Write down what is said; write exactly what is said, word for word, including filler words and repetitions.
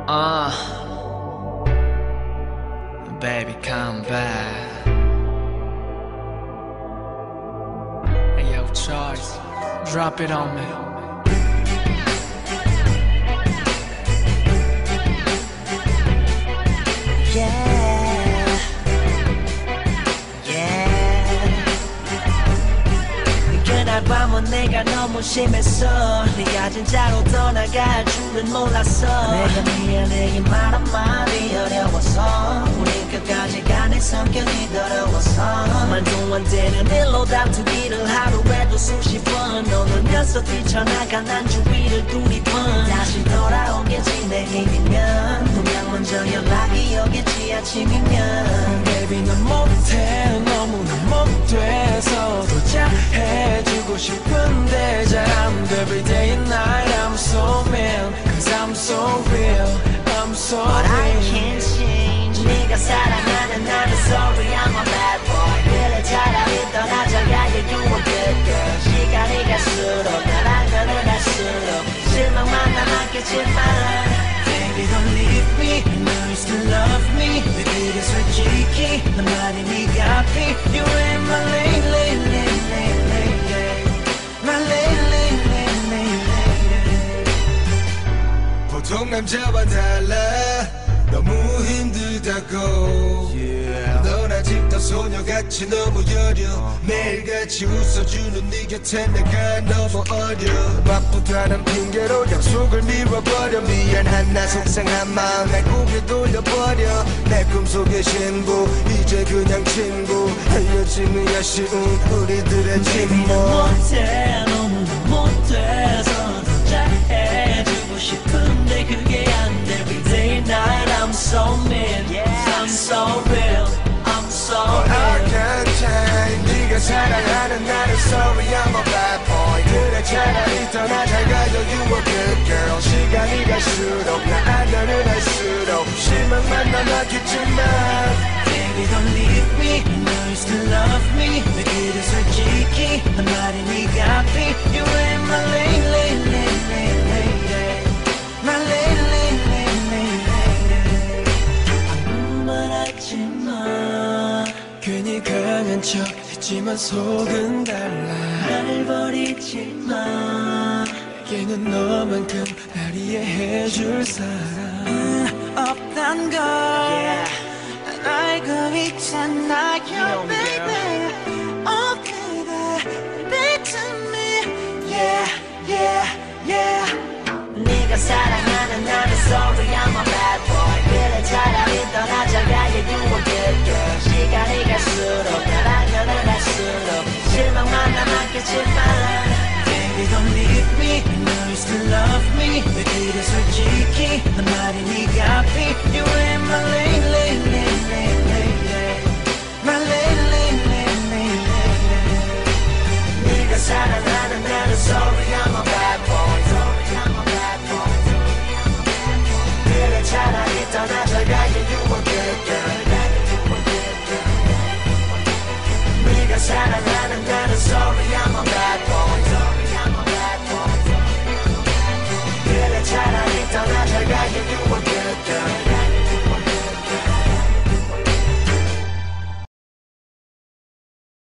Uh, baby, come back. Hey, yo, Charles, drop it on me. Yeah, yeah. 그날 밤은 내가 너무 심했어. 네가 진짜로 떠나갈 줄은 몰랐어. 내가 미안해 이 말 한마디 어려워서 우린 끝까지 가는 성격이 더러워서 말도 안 되는 일로 다투기를 하루에도 수십 번 너놀면서 뛰쳐나가 난 주위를 두리번 다시 돌아오겠지 내일이면 분명 먼저 연락이 오겠지 아침이면 Baby 넌 못해 너무나 못돼서 더 잘해주고 싶은데 잘 안 돼 Every day and night I'm so mean Cause I'm so real I'm so But I real can't change 네가 사랑하는 나는 sorry I'm a bad boy 그래 차라리 떠나자가 yeah you a good girl 시간이 갈수록 날 알면은 갈수록 실망만 남았겠지만 Baby don't leave me I know you still love me 내 그게 솔직히 난 말이 네가 앞이 You ain't my lady lady lady lady lady My lady lady lady lady 보통 남자와 달라 너무 힘들다고 yeah. 넌 아직도 소녀같이 너무 여려 매일같이 웃어주는 네 곁에 내가 너무 어려 바쁘다는 핑계로 약속을 미뤄버려 미안한 나 속상한 마음 날 고개 돌려버려 내 꿈속의 신부 이제 그냥 친구 헤어짐이 아쉬운 우리들의 침묵 못해 너무나 못해서 더 잘해주고 싶은데 그게 안 돼 Every day and night I'm so mean yeah. I'm so real I'm so But I real can't change 네가 사랑하는 나는 sorry I'm a bad boy 그래 차라리 떠나자 가요 you a good girl 시간이 갈수록 나 알면은 알수록 실망만 남았겠지만 Baby don't leave me I know you still love me 내 그게 솔직히 난 말이 네가 앞이 You ain't my lady lady lady lady lady My lady lady lady lady lady 말하지마 괜히 강한 척 했지만 속은 달라 날 버리지마 내게는 너만큼 날 이해해줄 사람 없단 걸 yeah. 난 알고 있잖아요 You know me, baby Oh baby back to me Yeah yeah yeah 네가 사랑하는 나는 sorry I'm a bad boy 그래 차라리 떠나자가 yeah you a good girl 시간이 갈수록 날 알면은 갈수록 실망만 남았겠지만 Baby don't leave me I know you still love me 내 그게 솔직히 난 말이 네가 앞이 You ain't my lady lady lady lady lady My lady lady lady lady 네가 사랑하는 나는 sorry I'm a bad boy sorry I'm a bad boy 그래 차라리 떠나자가 yeah you a good girl 네가 사랑하는